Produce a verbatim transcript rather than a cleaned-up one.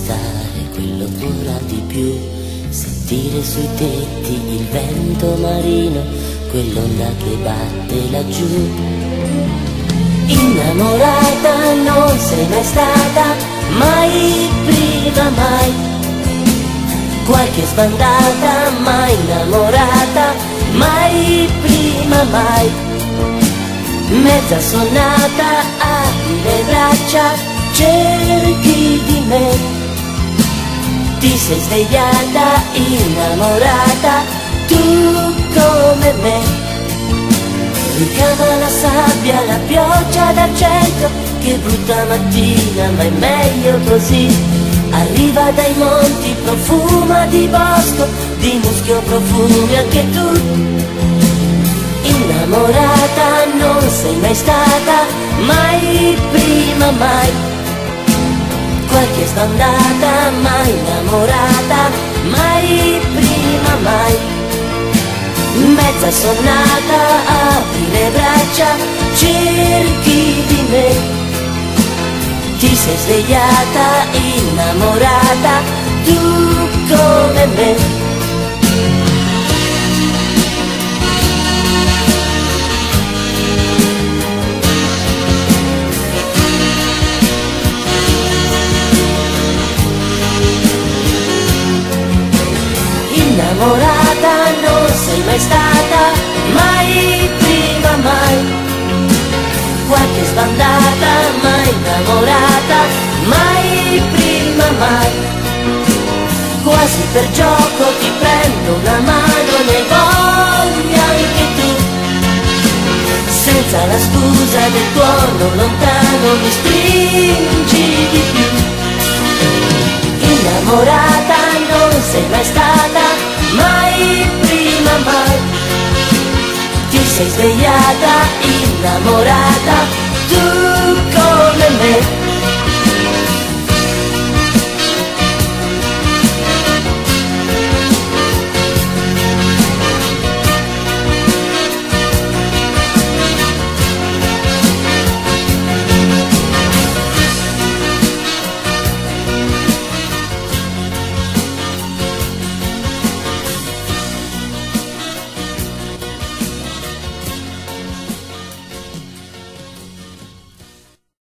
restare quell'ora di più, sentire sui tetti il vento marino, quell'onda che batte laggiù. Innamorata non sei mai stata, mai prima mai, qualche sbandata, mai innamorata, mai prima mai, mezza sonnata, apri le braccia, cerchi di me, ti sei svegliata, innamorata, tu come me. Ricava la sabbia, la pioggia d'argento, che brutta mattina, ma è meglio così. Arriva dai monti, profuma di bosco, di muschio profumi anche tu. Innamorata non sei mai stata, mai prima mai, qualche sbandata, mai innamorata, mai prima mai, mezza sonnata, apri le braccia, cerchi di me, ti sei svegliata, innamorata, tu come me. Innamorata non sei mai stata, mai prima mai, qualche sbandata, mai innamorata, mai prima mai, quasi per gioco ti prendo una mano, ne voglio anche tu, senza la scusa del tuono lontano mi stringi di più. Innamorata non sei mai stata, mai prima mai, ti sei svegliata, innamorata, tu